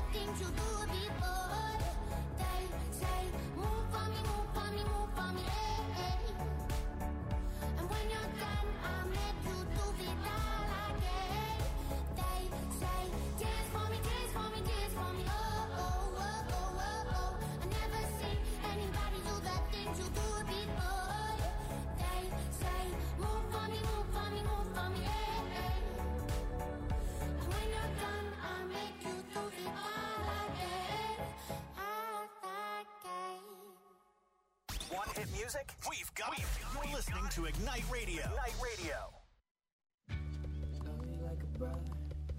things you do before. They say, move for me, move for me, move for me, hey. And when you're done, I'll make you do it all again. They say, dance for me, dance for me, dance for me, oh, oh, oh, oh, oh, oh. I never seen anybody do the things you do before. They say, move for me, move for me, move for me, hey. And when you're done, I'll make you do it all again. Want hit music? We've got it. You're listening to Ignite Radio. Ignite Radio. Love you like a brother,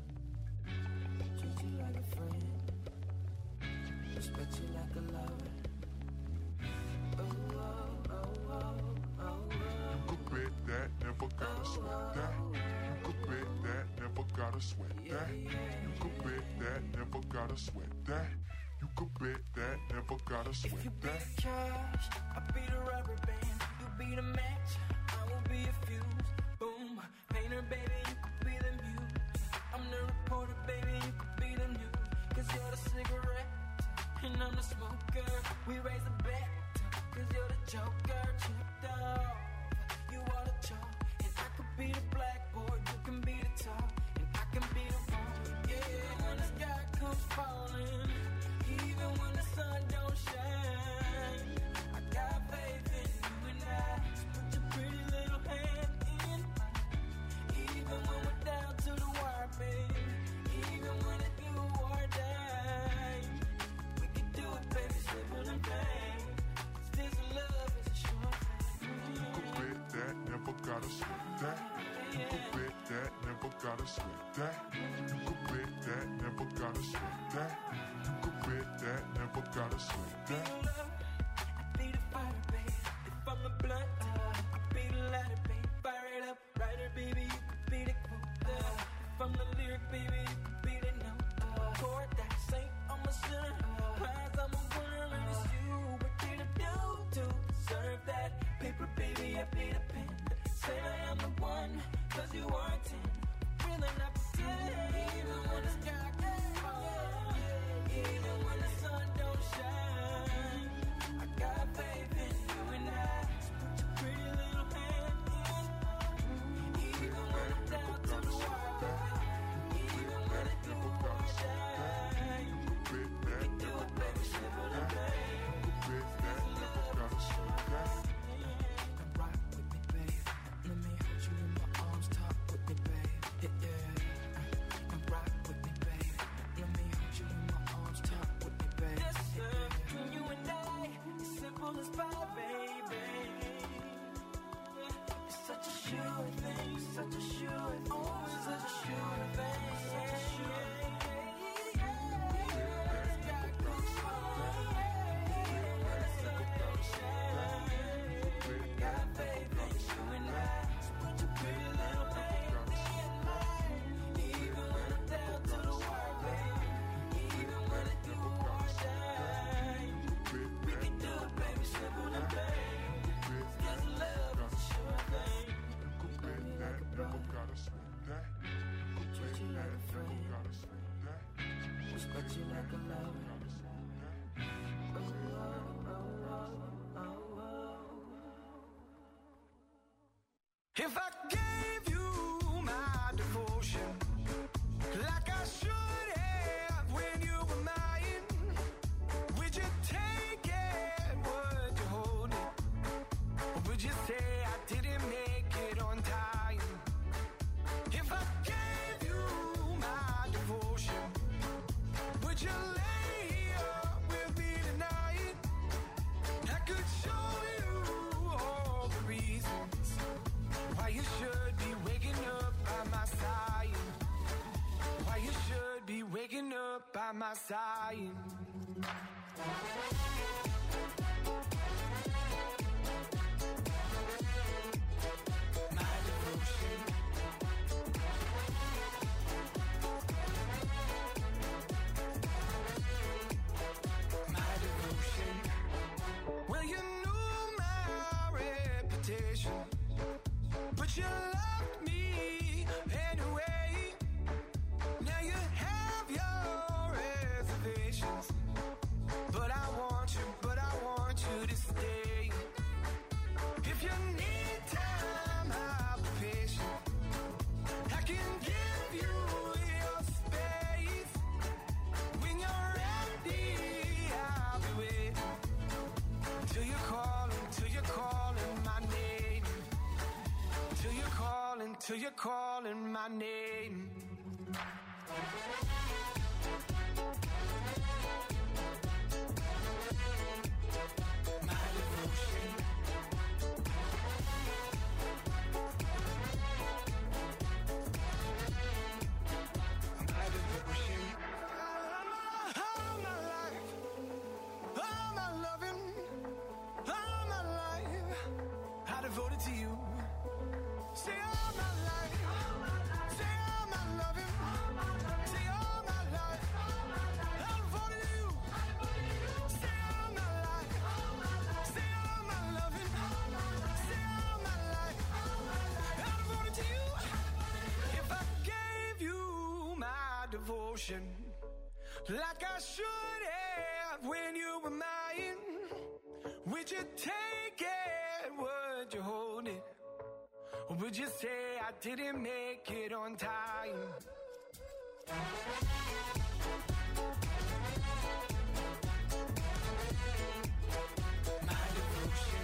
treat you like a friend, respect you like a lover. Oh, oh, oh, oh, oh. You could bet that, never gotta sweat that. You could bet that, never gotta sweat that. You could bet that, never gotta sweat that. You could bet that, never gotta If you sweat be that. the cash, I'll be the rubber band. You be the match, I will be a fuse. Boom, painter, baby, you could be the muse. I'm the reporter, baby, you could be the news. Cause you're the cigarette, and I'm the smoker. We raise the bet, cause you're the joker. Chipped off, you are the chalk. And I could be the blackboard, you can be the top. And I can be the one, yeah. When the sky comes falling, even when the sun don't shine, I got faith in you and I. So put your pretty little hand in mine. Even when we're down to the wire, baby. Even when it's do or die, we can do it, baby, simple and plain. 'Cause this love is a sure thing. You could bet that, never gotta sweat that. You could bet that, never gotta sweat that. You could bet that, never gotta sweat that. You could bet that, never gotta sweat that. I be the fighter, baby. If I'm the blunt, I be the lighter, baby. Fire it up, writer, baby. You could be the quote. If I'm the lyric, baby, you could be the note. Chord that saint, I'm a sinner. Prize, I'm a winner, and it's you. What did I do to deserve that? Paper, baby, I be the pen. Say I am the one, 'cause you are a 10. Really not pretend. Even when the sky gets falling, even when the sun don't shine, I got faith in you and I. So put your pretty little hand in. Even when I'm down to the wire, baby. Even when it do or die, You could bet we that, can do it, baby, simple and plain. you could bet that, never gotta sweat that. Come rock with me, babe. Let me hold you in my arms, talk with me, babe. Yeah, yeah. Come rock with me, babe. Let me hold you in my arms, talk with me, babe. Yes, sir. You and I, it's simple as pie, baby. It's such a sure thing, such a sure thing, oh, it's such a sure thing, such a sure thing. Got faith in you and I. So put your pretty little hand in mine. Even when I'm down to the wire, baby. Even when it do or die, we can do it, baby, simple and plain. 'Cause love is a sure thing. You could bet that, never gotta sweat that. You could Treat you bet like a that, never friend, gotta sweat that. respect you like a lover. Gotta sweat that. Oh, oh, oh, oh, oh, oh. If I gave you my devotion, like I should have when you were mine, would you take it? Would you hold it? Or would you say I didn't make it on time? If I gave you my devotion, would you lay up with me tonight? I could show you all the reasons why you should be waking up by my side. Why you should be waking up by my side. My devotion. My devotion. Well, you knew my reputation, but you loved me anyway. Now you have your reservation. seasons. But I want you to stay. If you need time, I'll be patient. I can give you your space. When you're ready, I'll be waiting. Till you're calling my name. Till you're calling my name. My devotion. My devotion. All my life, all my loving, all my life, I devoted to you. Say all my life, say all my loving, say all my life, I devoted to you. Say all my life, say all my loving, say all my life, I devoted to you. If I gave you my devotion, like I should have when you were mine, would you take it? Would you hold it? Or would you say I didn't make it on time? My devotion.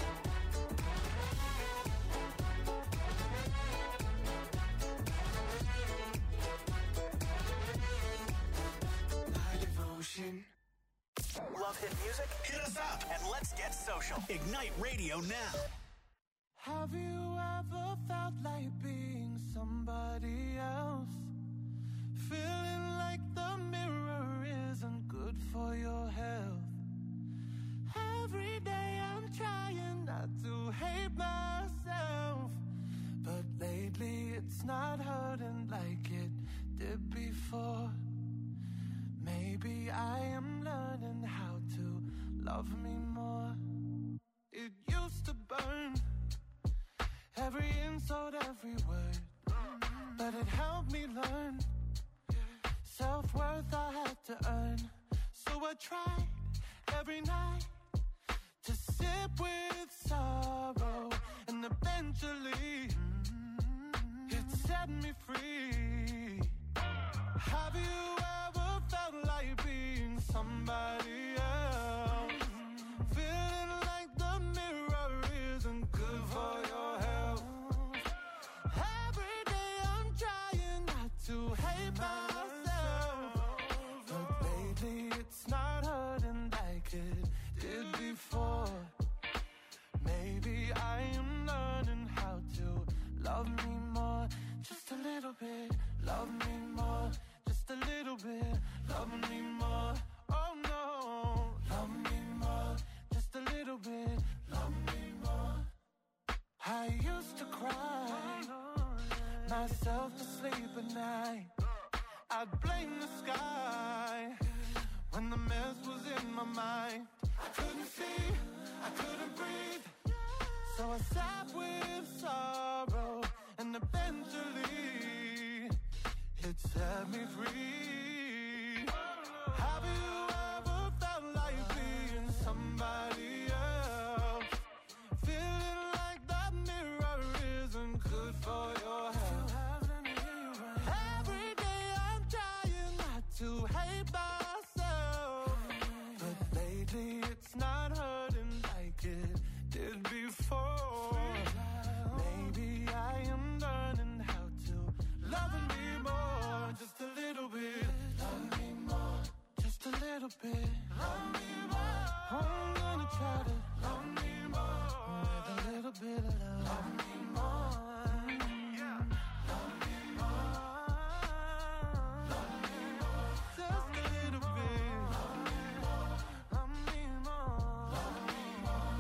My devotion. Love hit music? Hit us up and let's get social. Ignite Radio now. Have you ever felt like being somebody else? Feeling like the mirror isn't good for your health. Every day I'm trying not to hate myself, but lately it's not hurting like it did before. Maybe I am learning how to love me more. It used to burn, every insult, every word, but it helped me learn. Self-worth I had to earn, so I tried every night to sit with sorrow, and eventually it set me free. Have you ever felt like being somebody else? Feeling like the mirror isn't good for your health. Every day I'm trying not to hate myself, but lately it's not hurting like it did before. Maybe I am learning how to love me more, just a little bit. Love me more, just a little bit. Love me more, oh no. Love me more, just a little bit. Love me more. I used to cry myself to sleep at night. I'd blame the sky when the mess was in my mind. I couldn't see, I couldn't breathe, so I sat with sorrow, and eventually it set me free. Have you ever felt like being somebody else? Feeling like that mirror isn't good for your health. Every day I'm trying not to hate myself, but lately it's not hurting like it did before. Maybe I am learning how to love me more, just a little bit. Love me more, just a little bit. Love me more. I'm gonna try to love me more with a little bit of love. Love me more. Love me more. Love me more. Just a little bit. Love me more. Love me more. Love me more.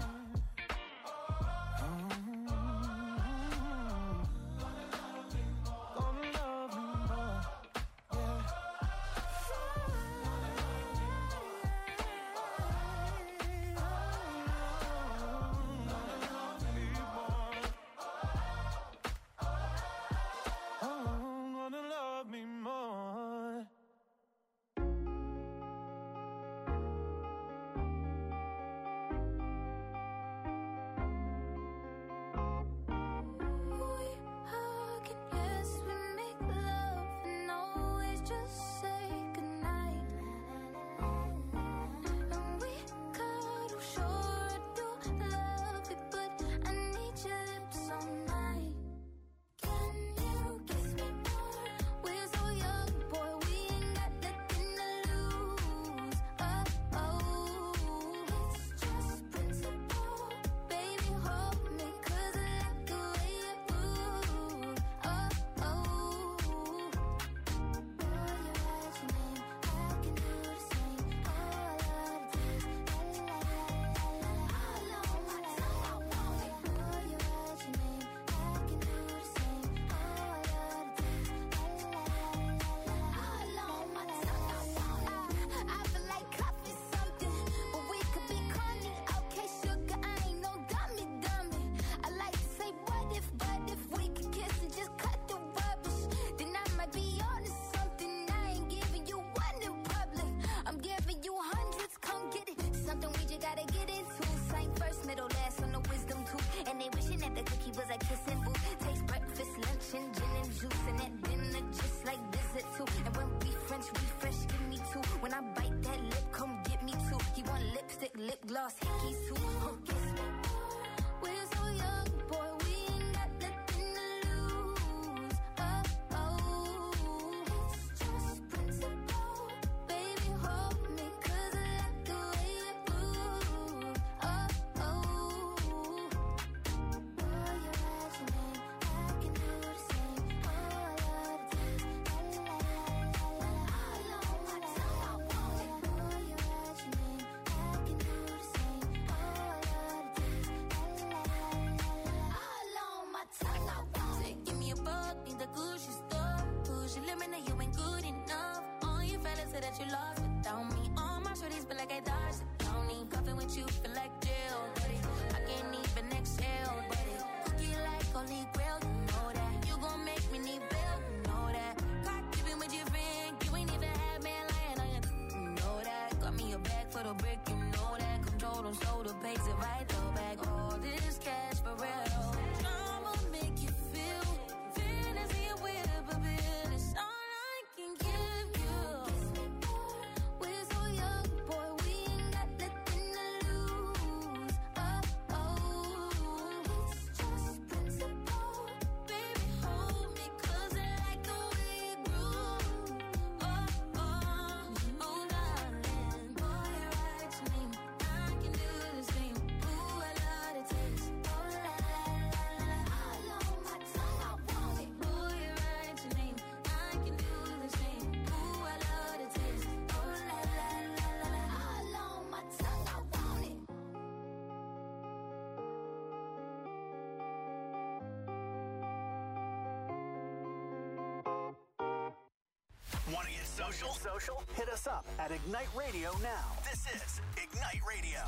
Gonna love me more. Yeah. say that you lost without me. All my shorties feel like I dodged the county. Coughing with you feel like jail, buddy. I can't even exhale, buddy. Cookie like Holy Grail, you know that. You gon' make me need bail, you know that. Caught dipping with your friend, you ain't even had man lying on you, you know that. Got me a bag for the brick, you know that. Control them, slow the pace if I throw back all this cash for real. Drama make you feel fantasy and whip a bill. It's all I can give you. We're so young, boy, we ain't got nothing to lose. Oh, it's just principle. Baby, hold me 'cause I like the way you groove. Oh, darling, boy, you're right to me. I can do the same. Ooh, I love the taste. Oh, la, la, la, la. All on my tongue, I want it. Boy, you're right to me. I can do the same. Ooh, I love the taste. Oh, la, la, la, la, la. All on my tongue, I want it. Want to get social? Hit us up at Ignite Radio now. This is Ignite Radio.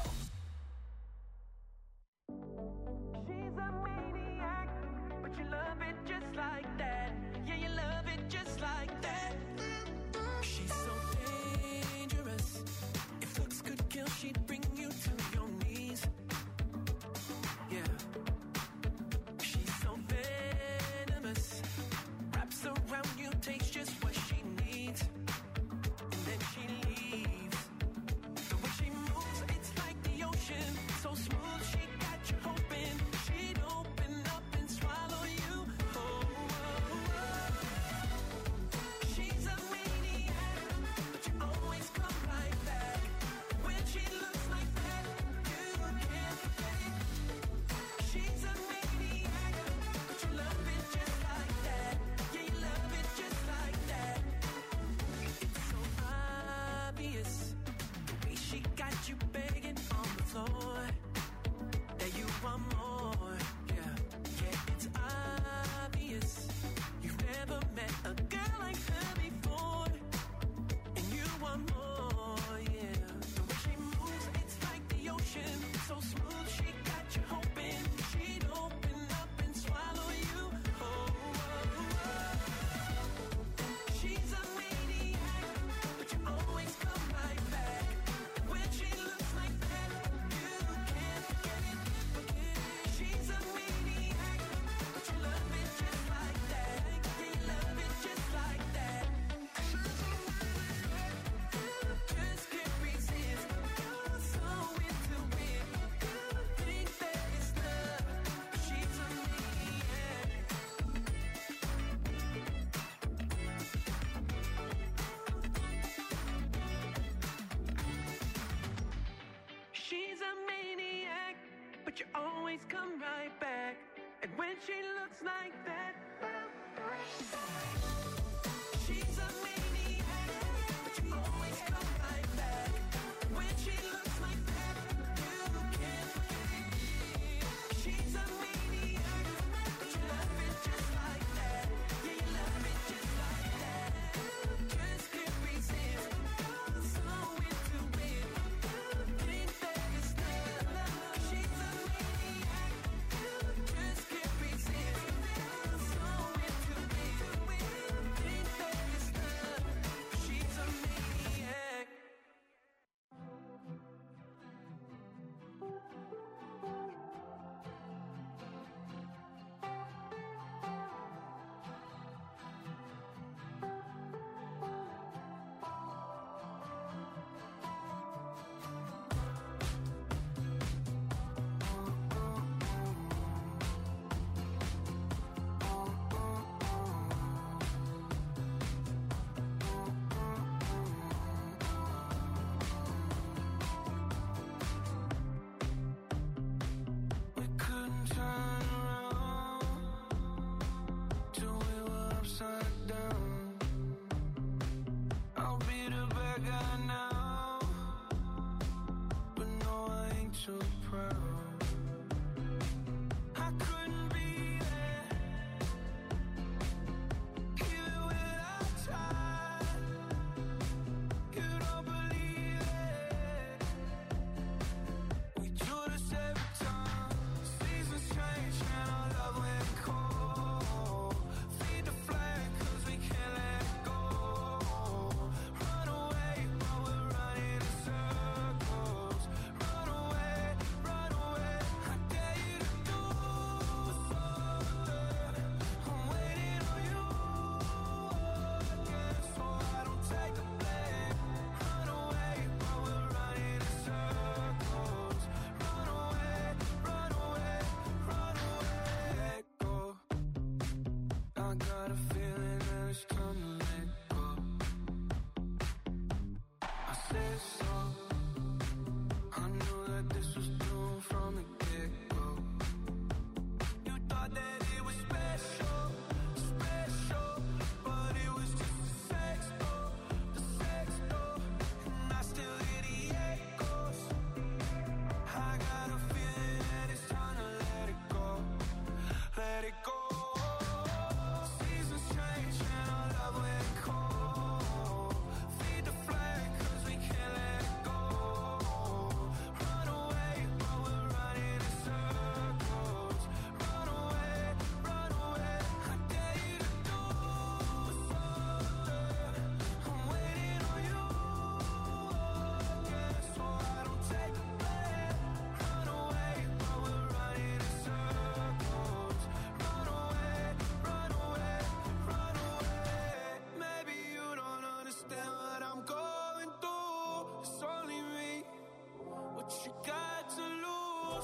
She's a maniac, but you love it just like that. Yeah, you love it just like that. She's so dangerous. If looks could kill, she'd bring you to your knees. Yeah. She's so venomous. Wraps around you, takes just what she needs. And then she leaves. The way she moves, it's like the ocean. So smooth, she got you hoping she'd open up and swallow you. Oh, oh, oh. She's a maniac, but you always come right back. When she looks like that, you can't forget it. She's a maniac, but you love it just like that. Yeah, you love it just like that. It's so obvious, the way she got you begging on the floor, that you want more. Yeah, yeah, it's obvious. You've never met a girl like her before, and you want more. Yeah, the way she moves, it's like the ocean. So smooth, she got you hoping she'd open up and swallow you. Oh, oh, oh. She's a maniac, but you always come right back. When she looks like that, you can't forget it. She's a maniac, but you love it just like that. Yeah, you love it just like that. Just can't resist. You're so into it. You think that it's love, but she's a maniac. She's a maniac, but you always come right back. And when she looks like that, she's a maniac, but you always come right back. When she looks like that, you can't forget it. She's a maniac, but you love it just like that. Yeah, you love it just like that. Just can't resist. You're so into it. You think that it's love. She's a maniac. Just can't resist. You're so into it. You think that it's love. She's a maniac.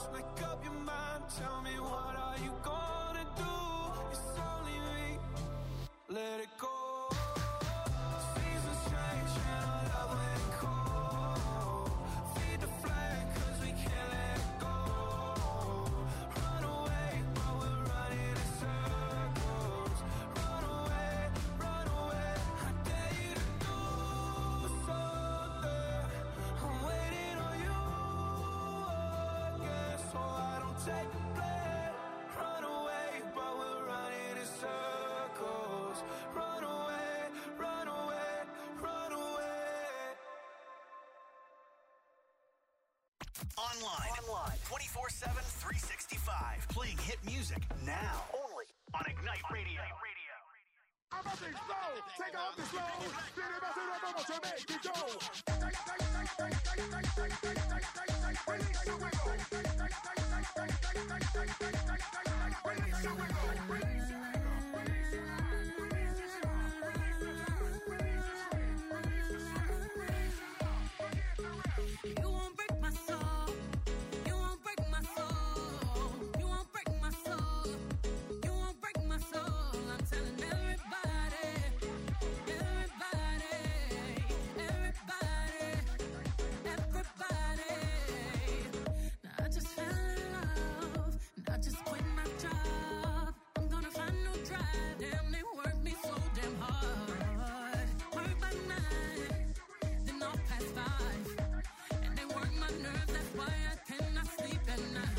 close, make up your mind. Tell me, what are you gonna do? It's only me. Let it go. Seasons change and our love let it cold. Feed the flame 'cause we can't let it go. Run away, but we're running in circles. Run away, I dare you to do something. I'm waiting on you again, so I don't take the blame. Run away, but we're running in circles. Run away, run away, run away. Online 24/7, 365. Playing hit music now. Only on Ignite Radio. I'm a big flow, take off the slow. Spin it back to the bubble to make it go. Release your wiggle. Release your wiggle. Release your You won't break my soul. You won't break my soul. You won't break my soul. You won't break my soul. I'm telling everybody, everybody, everybody, everybody. Now I just fell in love, and I just quit my job. I'm gonna find no drive. Damn, they work me so damn hard. Work by 9, then off past 5. And they work my nerves, that's why I cannot sleep at night.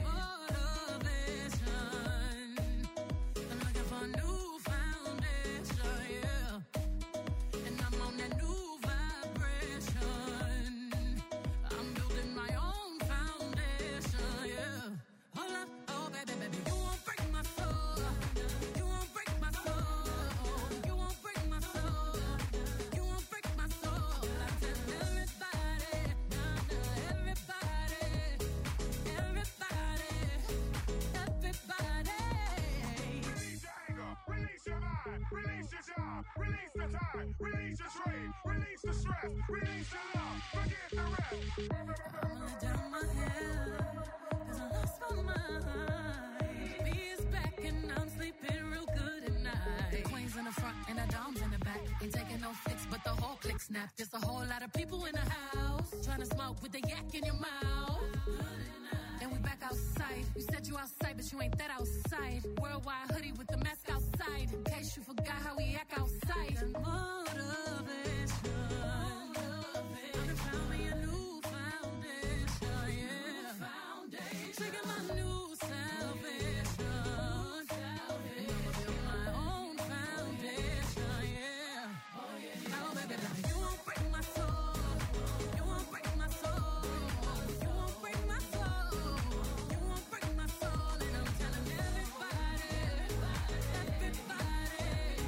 Motivation, I'm looking for a new foundation, yeah. And I'm on that new vibration. I'm building my own foundation, yeah. Hold up, oh baby, baby, you won't break my soul. You won't break my soul. You won't break my soul. You won't break my soul. I tell everybody, everybody, everybody, everybody. Release your anger, release your mind, release your job, release the time, release your trade, release the stress, release the love, forget the rest. I'm gonna down my head, 'cause I lost my mind. B is back and I'm sleeping real good at night. The queen's in the front and the dom's in the back. Ain't taking no flicks, but the whole click snap. There's a whole lot of people in the house trying to smoke with the yak in your mouth. And we back outside. You said you outside, but you ain't that outside. Worldwide hoodie with the mask outside. In case you forgot how we act outside. Motivation. I found me a new foundation, yeah. Trigger my new salvation. And I'ma build my own foundation, yeah. Oh baby, baby, you won't break my soul. You won't break my soul. You won't break my soul. You won't break my soul. And I'm telling everybody, everybody,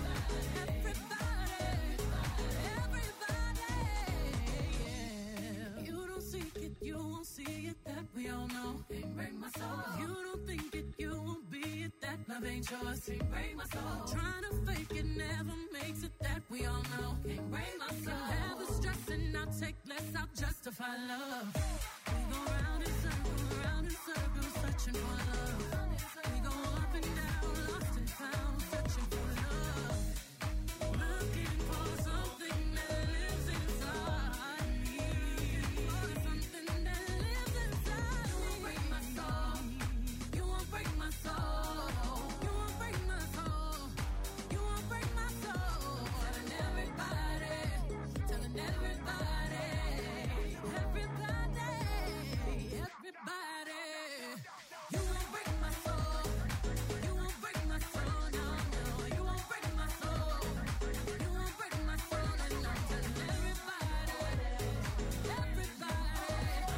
everybody, yeah. You don't seek it, you won't see it, that we all know. Can't break my soul. You don't think it, you won't be it, that love ain't yours. Can't break my soul. Trying to fake it never makes it, that we all know. Can't break my soul. Have the stress and I'll take less, I'll justify love. We go round in circles, searching for love. We go up and down, lost and found, searching for love. Looking for something that lives inside me. For something that lives inside me. You won't break my soul. You won't break my soul. You won't break my soul. You won't break my soul. Telling everybody, telling everybody, everybody, everybody. You won't break my soul. You won't break my soul. No, no, you won't break my soul. You won't break my soul. And I'm telling everybody, everybody,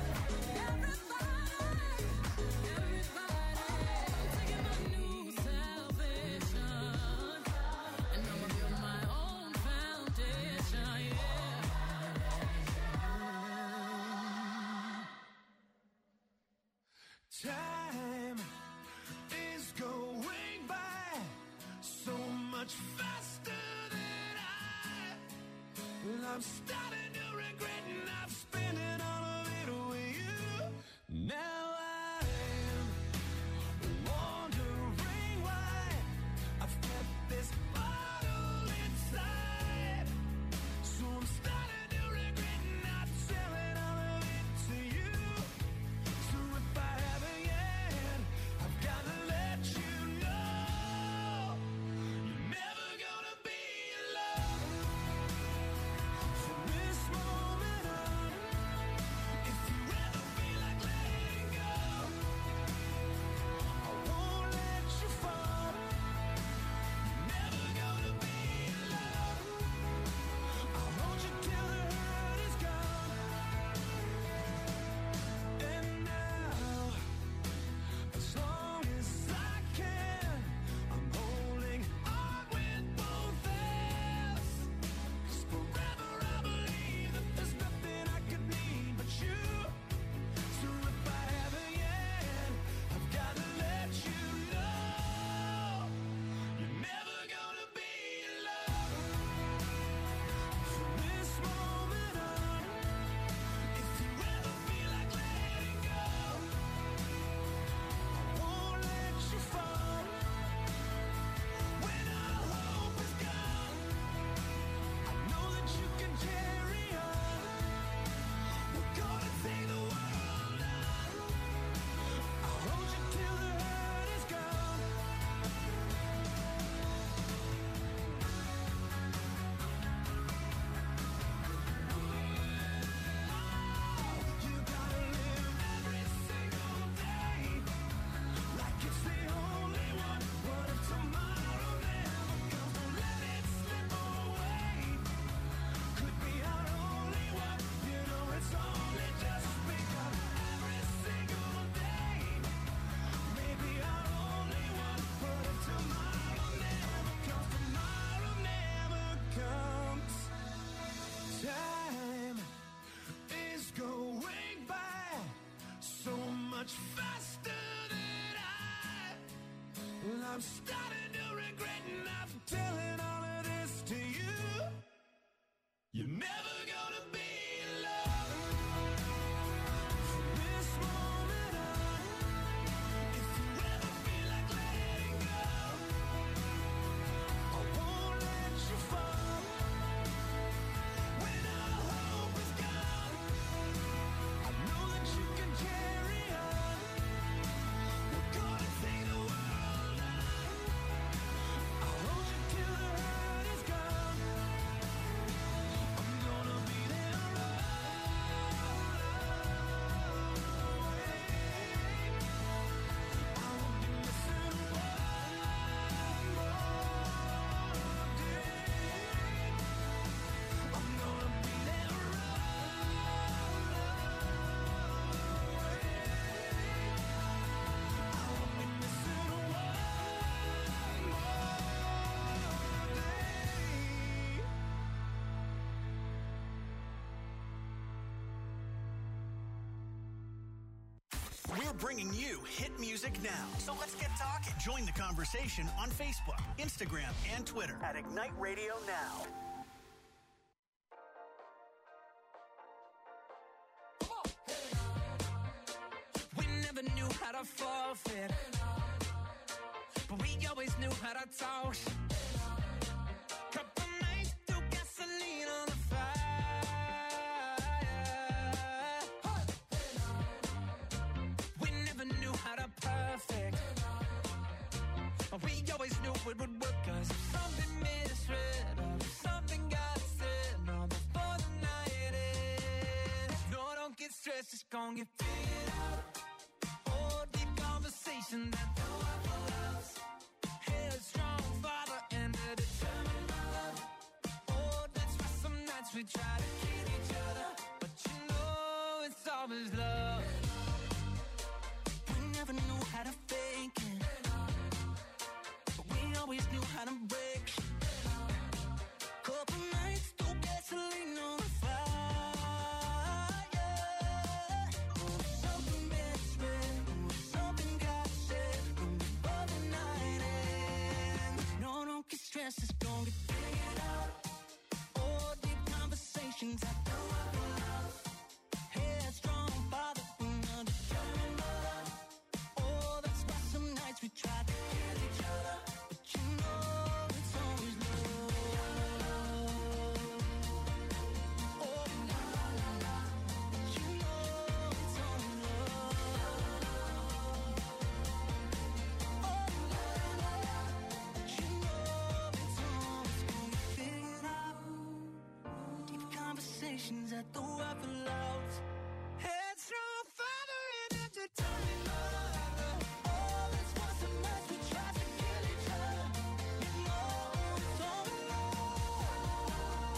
everybody, I'm taking my new salvation, and I'ma build my own foundation, yeah. Time is going by so much faster than I'm starting to regret, and I've spent it all of it with you. Now I I'm starting to regret not telling all of this to you. You're never gonna be in love from this moment on. If you ever feel like letting go, I won't let you fall. When all hope is gone, I know that you can carry on. We're gonna take the world on. I'll hold you till the hurt is gone. I'm gonna be there I won't be missing one more day. I'm gonna be there I won't be missing one more day. We're bringing you hit music now. So let's get talking. Join the conversation on Facebook, Instagram, and Twitter at Ignite Radio Now. We never knew how to forfeit, but we always knew how to talk. Couple nights threw gasoline on the fire. We never knew how to perfect, but we always knew it would work. 'Cause if something misread or if something got said, no, before the night ends. No, don't get stressed, it's gonna get figured out. Oh, deep conversation that no one loves. Headstrong father and a determined mother. Oh, that's why some nights we try to kill each other, but you know it's always love. We never knew how to fake it, but we always knew how to break. Couple nights threw gasoline on the fire. Oh, something misread, oh, something got said before the night ends. No, don't get stressed, it's gonna get figured out. Oh, deep conversations I know I will love. Headstrong father and a determined mother. Oh, that's why some nights we try to kill each other, but you know it's always love. Oh, la la la la, but you know it's always love. Oh, la la la, but you know it's always gonna get figured out. Deep conversations I thought I for love. Headstrong father and a determined mother. Oh, that's why some nights we try to kill each other. You know it's always love.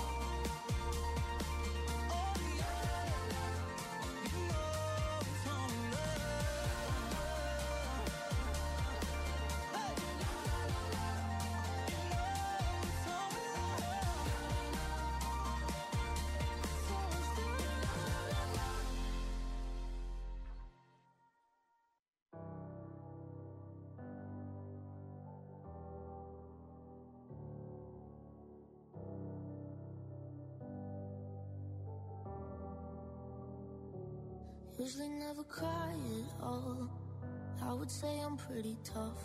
Oh, yeah, you know it's always love. Hey, la la la la, you know it's always love. It's always love. Usually never cry at all. I would say I'm pretty tough,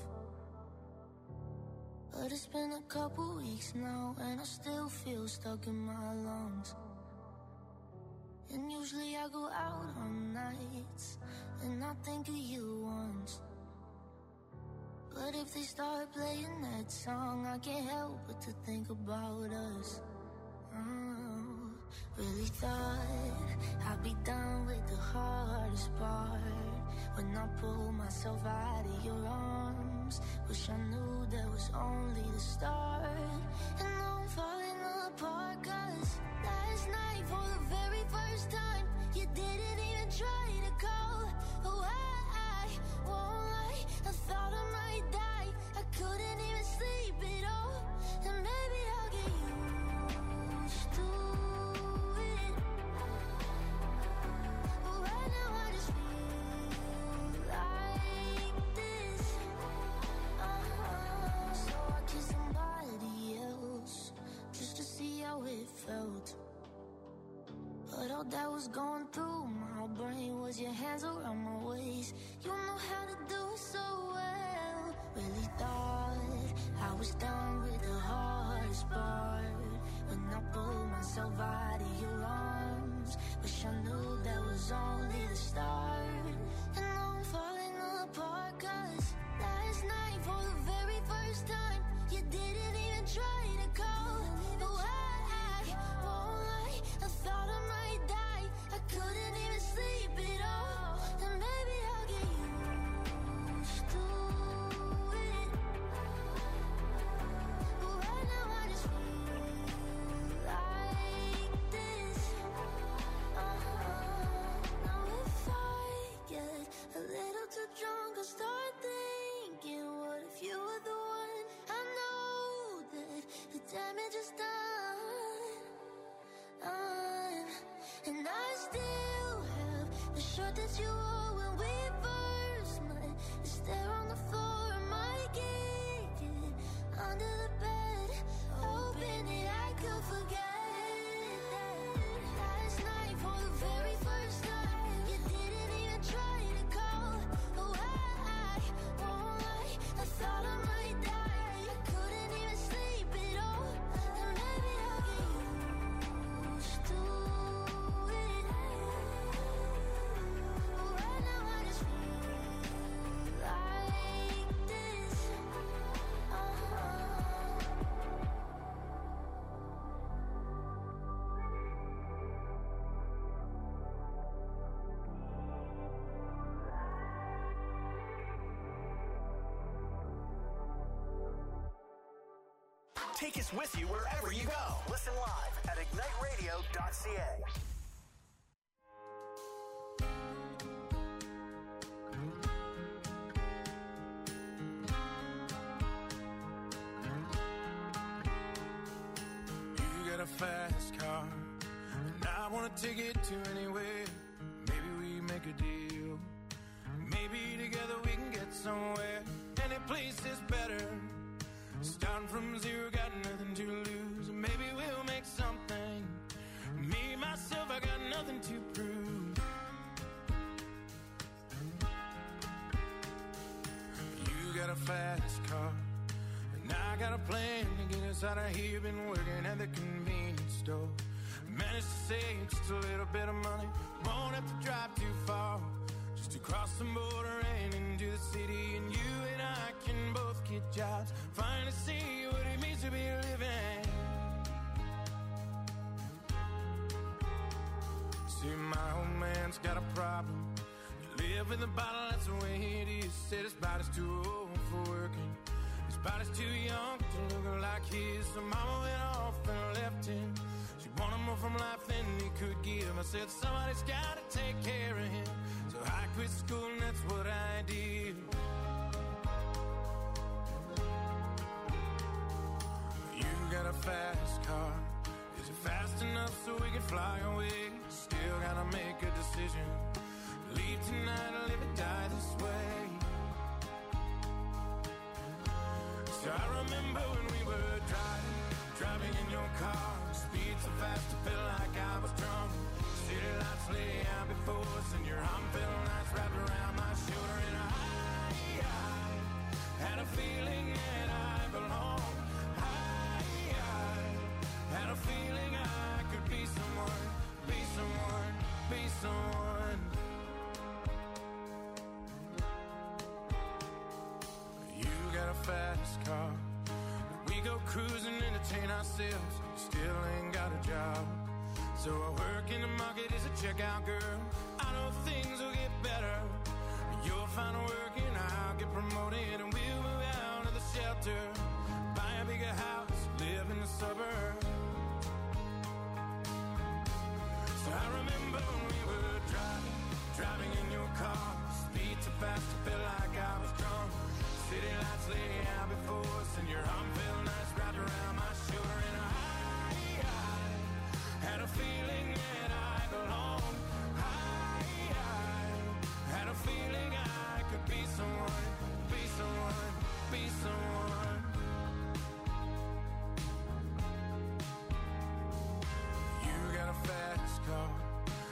but it's been a couple weeks now and I still feel stuck in my lungs. And usually I go out on nights and I think of you once, but if they start playing that song I can't help but to think about us. Really thought I'd be done with the hardest part when I pulled myself out of your arms. Wish I knew that was only the start. And now I'm falling apart 'cause last night for the very first time you didn't even try to call. Oh, I won't lie, I thought I might die. I couldn't even sleep at all. And maybe I'll get used to it. But right now I just feel like this. all that was going through my brain was your hands around my waist. You know how to do it so well. Really thought I was done with the hardest part. When I pulled myself out of your arms, wish I knew that was only the start. And now I'm falling apart, 'cause last night for the very first time, you didn't even try to call. But I won't lie, I thought I might die. I couldn't even sleep at all. And maybe I'll get used to it. But right now I just feel like this. Now if I get a little too drunk, I'll start thinking, what if you were the one? I know that the damage is done. And I still have the shirt that you wore when we first met. It's there on the floor, I might kick it under the bed, hoping that I could forget that. Last night for the very first time, you didn't even try to call. Oh, I won't lie, I thought I might die. I couldn't even sleep at all. And maybe I'll get used to it. But right now I just feel like this. Take us with you wherever you go. Listen live at igniteradio.ca. You got a fast car, and I wanna take it to anywhere. Maybe we make a deal. Maybe together we can get somewhere. Any place is better. Starting from zero, got nothing to lose. Maybe we'll make something. Me, myself, I got nothing to prove. You got a fast car, and I got a plan to get us out of here. Been working at the convenience store. Managed to save just a little bit of money. Won't have to drive too far, just to cross the border and into the city. And you and I can both get jobs, finally see what it means to be living. See, my old man's got a problem. You live in the bottle, that's the way it is. Said his body's too old for working, his body's too young to look like his. So mama went off and left him. She wanted more from life than he could give. I said somebody's gotta take care of him. So I quit school and that's what I did. You got a fast car. Is it fast enough so we can fly away? Still gotta make a decision. Leave tonight or live or die this way. So I remember when we were driving in your car. Speed so fast I felt like I was drunk. City lights lay out before us, and your arm felt nice wrapped around my shoulder. And I had a feeling that I belonged. I had a feeling I could be someone, be someone, be someone. You got a fast car. We go cruising, entertain ourselves. Still ain't got a job. So I work in the market as a checkout girl. I know things will get better. You'll find work and I'll get promoted, and we'll move out of the shelter, buy a bigger house, live in the suburbs. So I remember when we were driving in your car. Speed so fast I felt like I was drunk. City lights lay out before us, and your arm felt nice wrapped around my shoulder. And I had a feeling that I belonged. I had a feeling I could be someone, be someone, be someone. You got a fast car,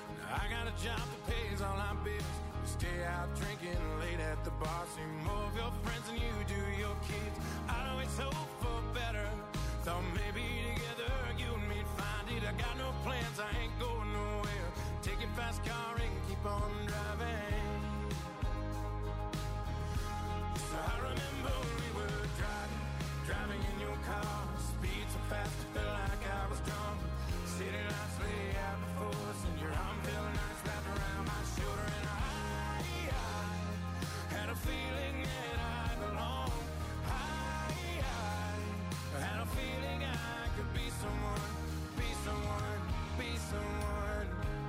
boss, you move your friends and you do your kids. I always hope for better. Thought maybe together you and me'd find it. I got no plans, I ain't going nowhere. Take your fast car and keep on driving. So I remember we were driving in your car. Speed so fast, I felt like I was drunk. City lights lay out before us, and your arm felt nice wrapped around my shoulder. And I had a feeling that I belonged. I had a feeling I could be someone, be someone, be someone.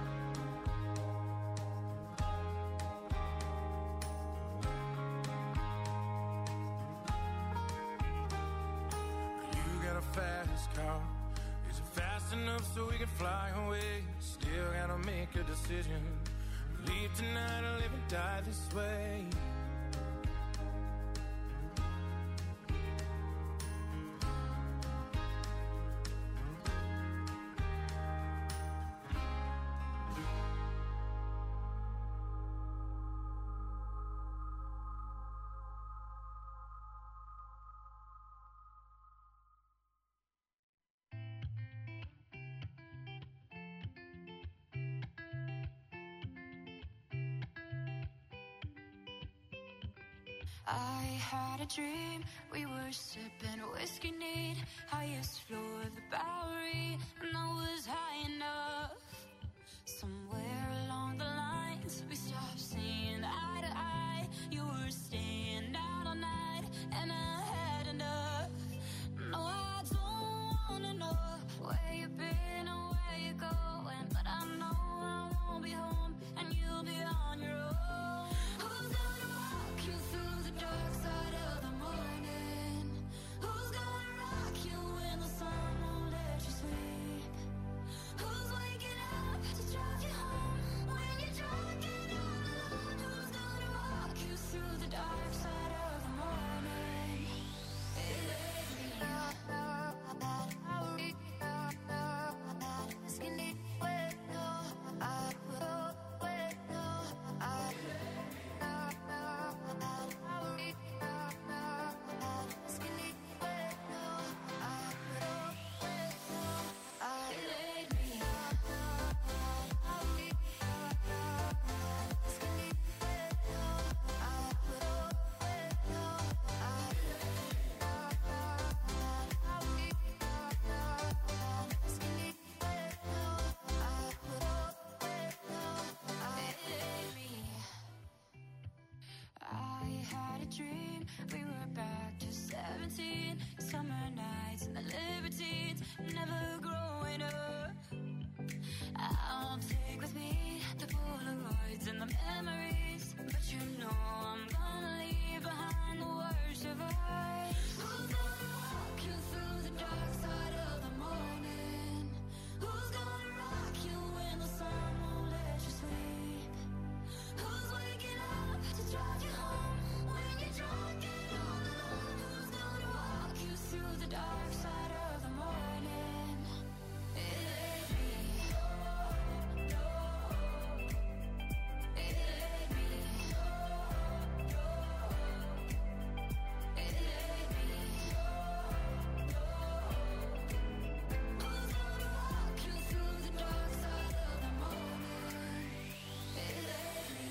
You got a fast car. Is it fast enough so we can fly away? Still gotta make a decision. Leave tonight or live and die this way. I had a dream, we were sipping whiskey neat, highest floor of the Bowery, and I was high enough. Somewhere along the lines, we stopped seeing eye to eye. You were staying out all night, and I had enough. No, I don't wanna know where you've been or where you're going, but I know I won't be home, and you'll be on your own. Who's gonna walk you through the dark side of the morning? Who's gonna rock you when the sun won't let you sleep? Who's waking up to drive you home when you're drunk and all alone? Who's gonna walk you through the dark side of the morning? I had a dream, we were back to 17, summer nights and the libertines, never growing up. I'll take with me the Polaroids and the memories, but you know I'm gonna leave behind the worst of us. Who's gonna walk you through the dark side of the morning? Who's gonna rock you when the sun won't let you sleep? Who's waking up to drive you home when you're drunk and all alone? Who's gonna walk you through the dark side of the morning? It ain't me. It ain't me. It ain't me. Who's gonna walk you through the dark side of the morning? It ain't me.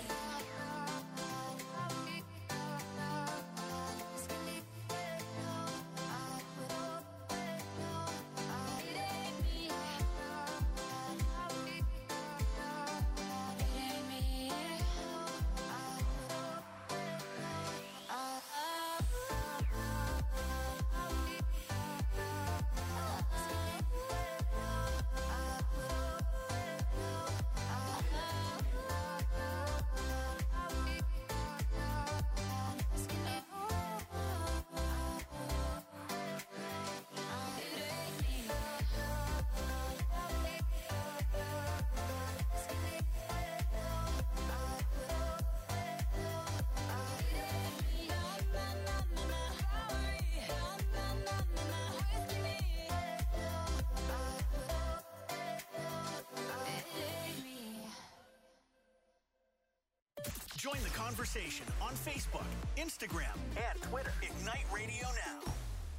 Join the conversation on Facebook, Instagram, and Twitter. Ignite Radio Now.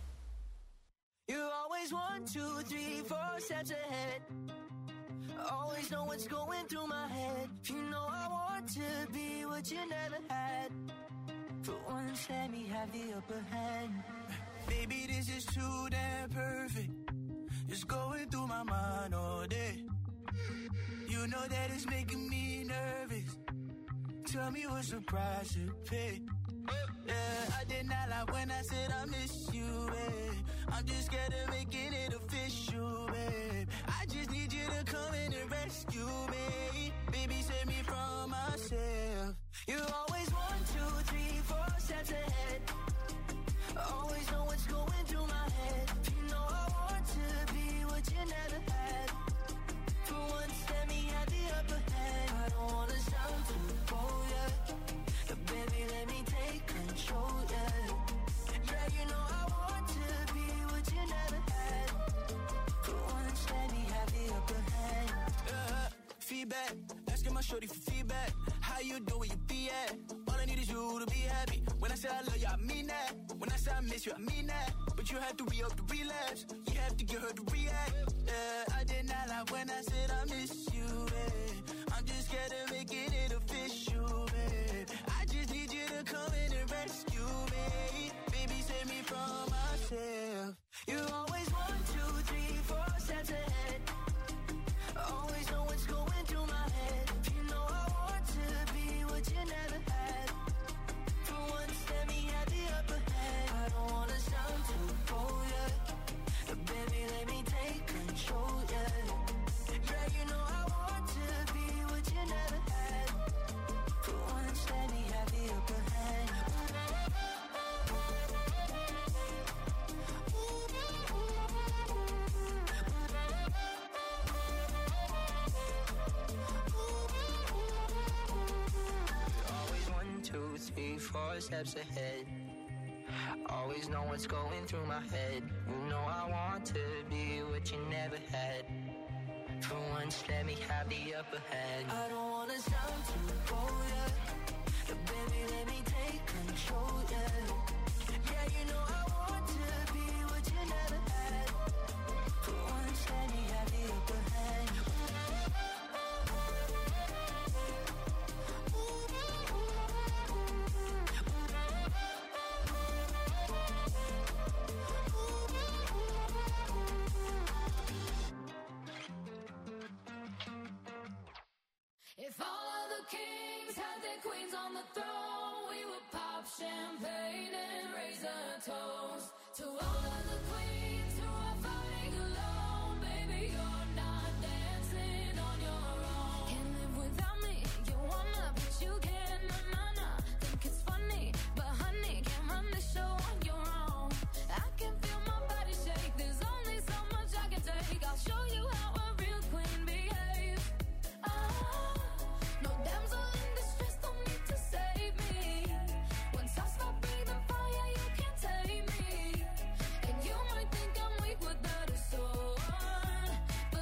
You always 1, 2, 3, 4 steps ahead. Always know what's going through my head. You know I want to be what you never had. For once, let me have the upper hand. Baby, this is too damn perfect. It's going through my mind all day. You know that it's making me nervous. Tell me what's the price to pay. Yeah, I did not lie when I said I miss you, babe. I'm just scared of making it official, babe. I just need you to come in and rescue me. Baby, save me from myself. You always 1, 2, 3, 4 steps ahead. Always know what's going through my head. You know I want to be what you never had. For once, let me have the upper hand. I don't wanna sound too bold, yeah. But baby, let me take control, yeah. Yeah, you know I want to be what you never had. For once, let me have the upper hand. Feedback, asking my shorty for feedback. How you doing, where you be at? All I need is you to be happy. When I say I love you, I mean that. When I say I miss you, I mean that. But you have to re-up the relapse. You have to get her to react. Yeah, I did not lie when I said I miss you, babe. I'm just scared of making it official, babe. I just need you to come in and rescue me. Baby, save me from myself. You always 1, 2, 3, 4 steps ahead. Always know what's going through my head. You know I want to be what you never had. For once, let me have the upper hand. I don't wanna sound too bold, yeah. But baby, let me take control, yeah. Yeah, you know I want to be what you never had. For once, let me have the upper hand. Always 1, 2, 3, 4 steps ahead. Always know what's going through my head. You know I want to be what you never had. For once, let me have the upper hand. I don't wanna sound too bold, yeah. But baby, let me take control, yeah. Yeah, you know I want to be what you never had. For once, let me have the upper hand. If all of the kings had their queens on the throne, we would pop champagne and raise a toast to all of the queens who are fighting alone. Baby, you're not dancing on your own. Can't live without me, you wanna, but you can't, nah. Think it's funny, but honey, can't run the show on your own. I can feel my body shake, there's only so much I can take. I'll show you how a real queen behaves. No damsel in distress, don't need to save me. Once I stop breathing fire, you can't tame me. And you might think I'm weak without a sword, but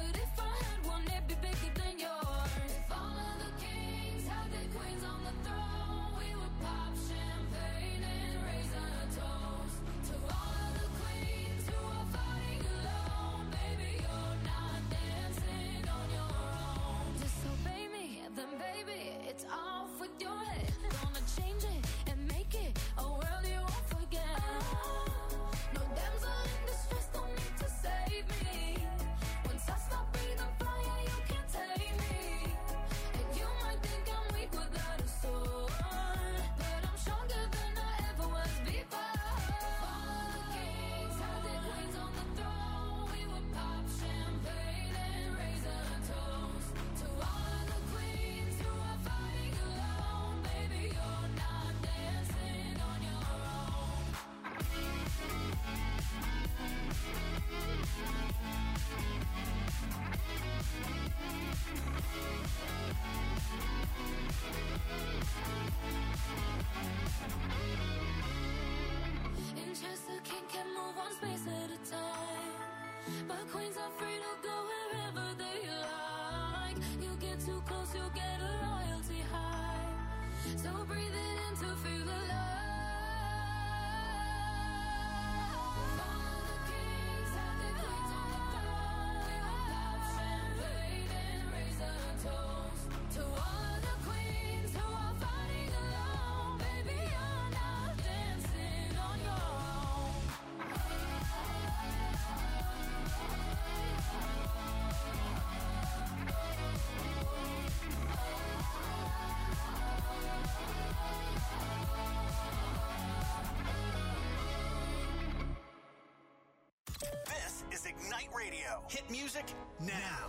Ignite Radio. Hit music now.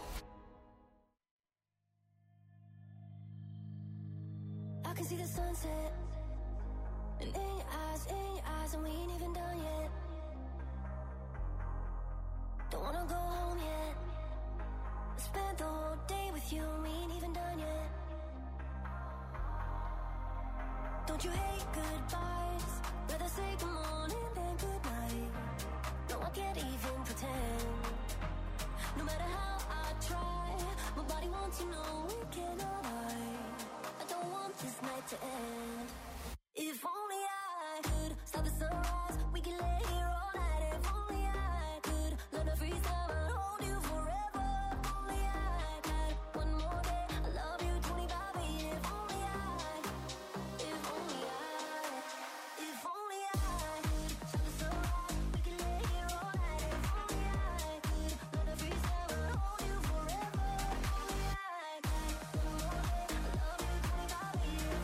I can see the sunset. And in your eyes, and we ain't even done yet. Don't wanna go home yet. I spent the whole day with you, and we ain't even done yet. Don't you hate goodbyes? Rather say good morning than good night. No, I can't even pretend. No matter how I try, my body wants to know we cannot hide. I don't want this night to end. If only I could stop the sunrise, we can lay here all night. If only I could learn to freeze time and hold you forever. If only I had one more day, I love you 25 years. If only I could stop the sunrise, we can lay here all night. If only I could learn to freeze time and hold you forever. If only I had one more day, I love you 25 years.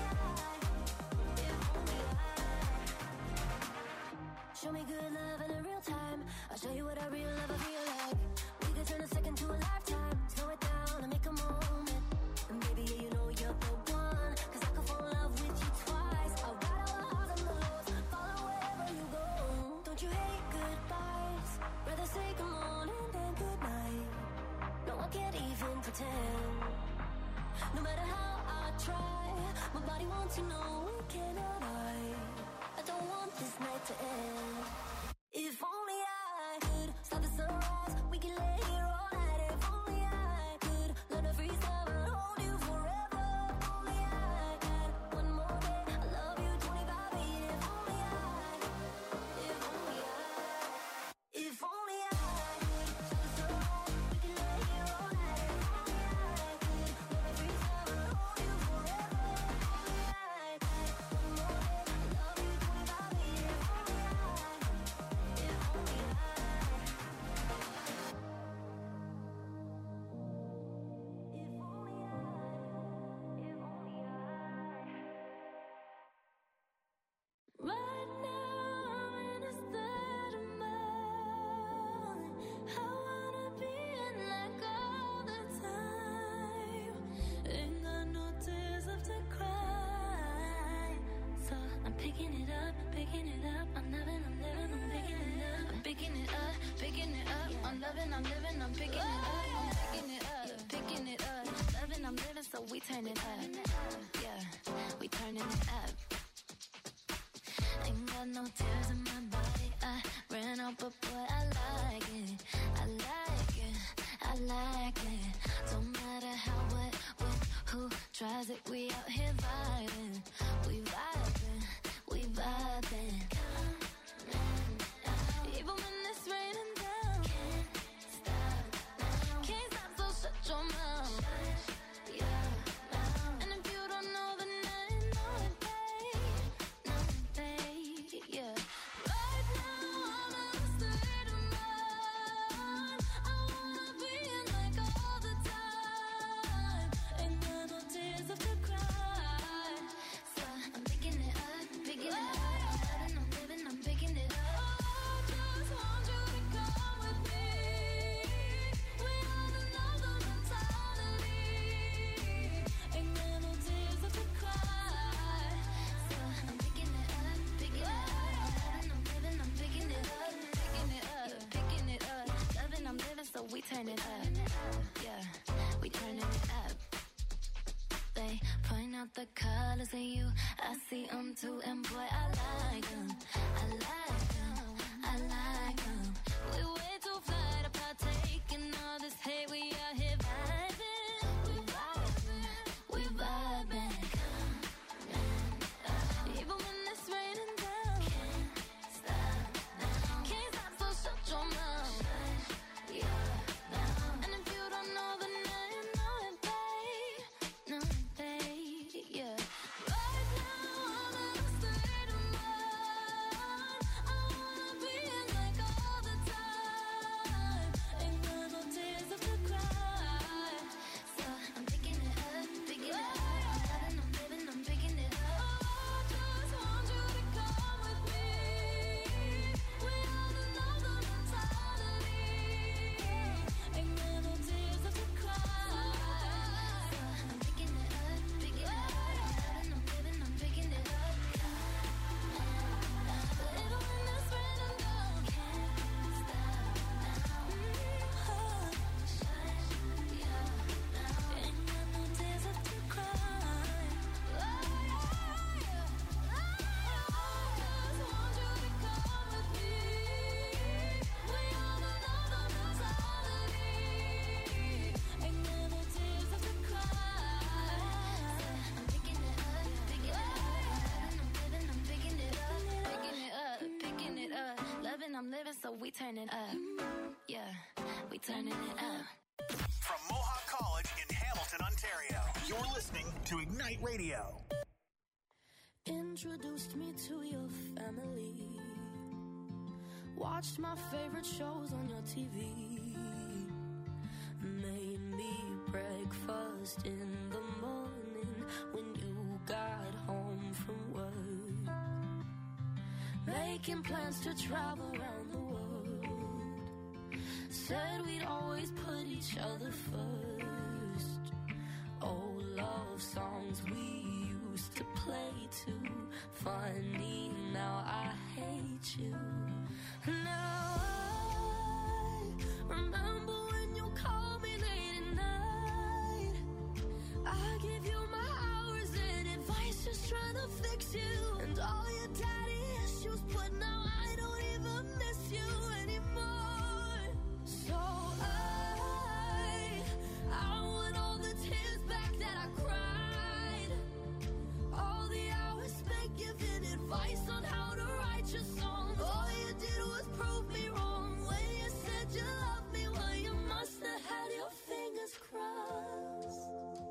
Show me good love in a real time. I'll show you what a real love I feel like. We could turn a second to a lifetime. Slow it down and make a moment. And baby, yeah, you know you're the one. Cause I could fall in love with you twice. I'll ride all the highs and the lows, follow wherever you go. Don't you hate goodbyes? Rather say good morning than good night. No, I can't even pretend. No matter how I try, my body wants to know we cannot hide. I don't want this night to end. If only I could stop the sunrise, we can lay here all night. If only I could learn to freeze time and hold you forever. If only I had one more day, I love you 25 years. If only I could stop the sunrise, we can lay here all night. If only I could learn to freeze time and hold you forever. If only I had one more day, I love you 25 years. If only I Right now I'm in a state of mind. I wanna be in like all the time. Ain't got no tears left to cry. So I'm picking it up. I'm living, I'm picking it up. I'm picking it up. I'm loving, I'm living, I'm picking it up. I'm picking it up. Loving, I'm living, so we turn it up. Yeah, we turning it up. Ain't got no tears in my body. I ran out, but boy, I like it. Don't matter how, what, when, who tries it. We out here vibing. We vibing. Even when it's raining down, can't stop, so shut your mouth. And if you don't know, then I know it, babe. Yeah. Right now I'm in a state of mind. I wanna be in like all the time. Ain't got no tears left to cry. So I'm picking it up. I'm living, I'm picking it up. I just want you to come with me. We are another mentality. Ain't got no tears left to cry. So I'm picking it up. I'm living, I'm picking it up. Loving, I'm living, so we turn it up. Yeah, we turning it up. They point out the colors in you. I see them too, and boy, I like them. We way too fly to partake in all this hate. We out here vibing. We vibing. Even when it's raining down, can't stop, so shut your mouth. And if you don't know, then I know it, babe. Yeah. Right now I'm in a state of mind. I I'm living, so we turning up. Yeah, we turning it up. From Mohawk College in Hamilton, Ontario, you're listening to Ignite Radio. Introduced me to your family. Watched my favorite shows on your TV. Made me breakfast in the morning when you got home from work. Making plans to travel around the world. Said we'd always put each other first. Old love songs we used to play too. Funny, now I hate you. Now I remember when you called me late at night. I give you my hours and advice, just trying to fix you. And all your daddy issues, but now I don't even miss you anymore. So I want all the tears back that I cried. All the hours spent giving advice on how to write your songs. All you did was prove me wrong. When you said you loved me, well, you must have had your fingers crossed.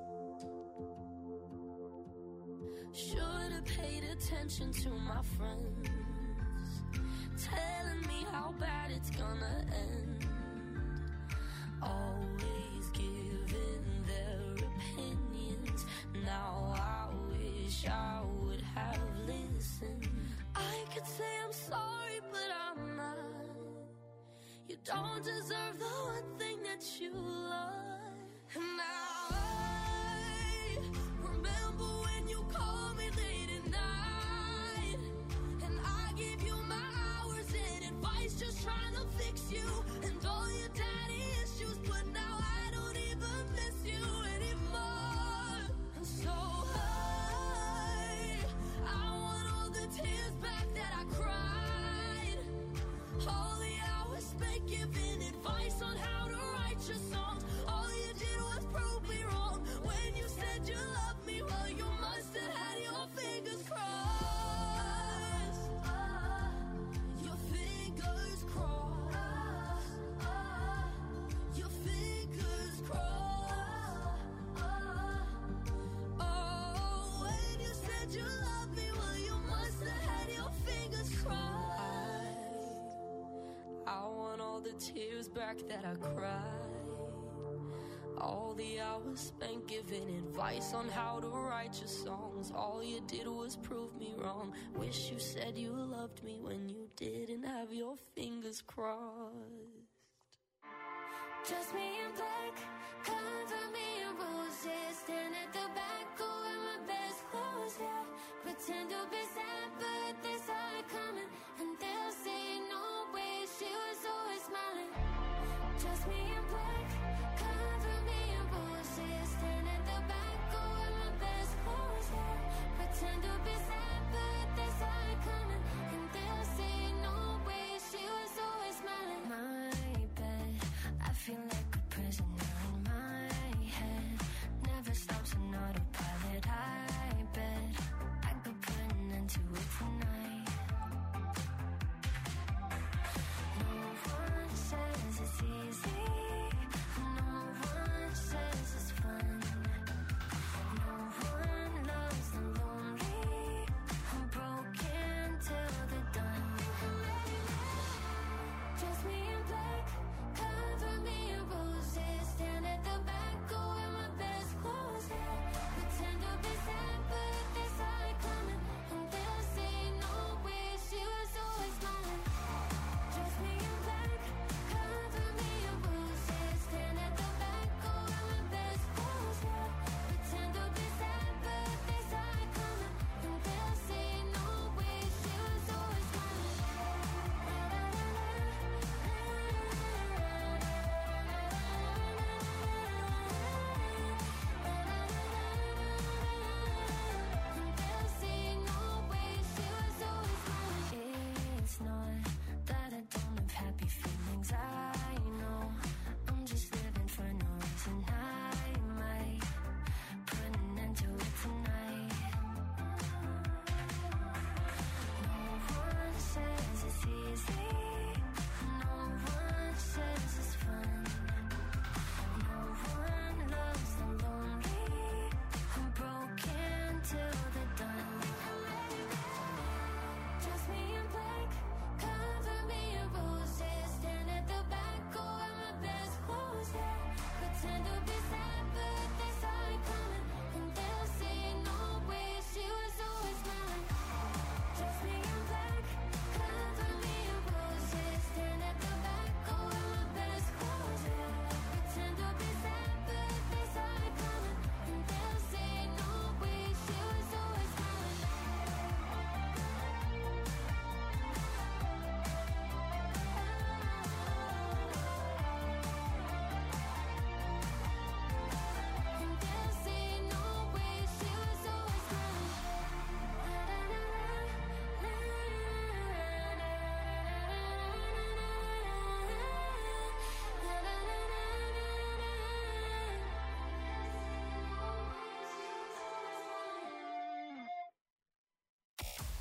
Should have paid attention to my friends, telling me how bad it's gonna end. Always giving their opinions. Now I wish I would have listened. I could say I'm sorry, but I'm not. You don't deserve the one thing that you love. And now I remember when you called me late at night. And I gave you my hours and advice, just trying to fix you. And all your daddy issues, but now I don't even miss you anymore. And so I want all the tears back that I cried. All the hours spent giving advice on how to write your songs. All you did was prove me wrong. When you said you loved me, well, you must have had your fingers crossed. Your fingers crossed. Your fingers crossed. Oh, when you said you loved me, well, you must have had your fingers crossed. I want all the tears back that I cried. All the hours spent giving advice on how to write your songs. All you did was prove me wrong. Wish you said you loved me when you didn't have your fingers crossed. Just me in black, cover me in roses. Stand at the back, go wear my best clothes, yeah. Pretend to be sad, but they saw it coming. And they'll say no way, she was always smiling. Just me in black, cover me in roses. Stand at the back, go wear my best clothes, yeah. Pretend to be sad, but they saw it coming. And they'll say no way, she was always smiling. My bed, I feel like a prisoner in my head. Never stops an autopilot. I bet I could put an end to it tonight.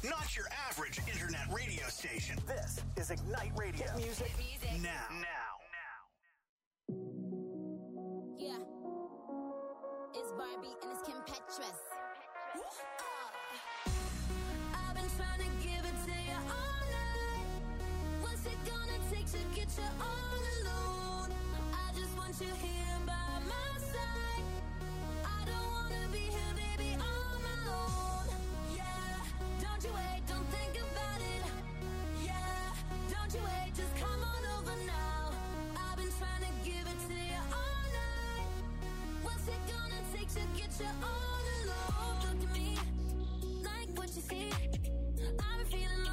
Not your average internet radio station. This is Ignite Radio. Get music now. Yeah. It's Barbie and it's Kim Petras.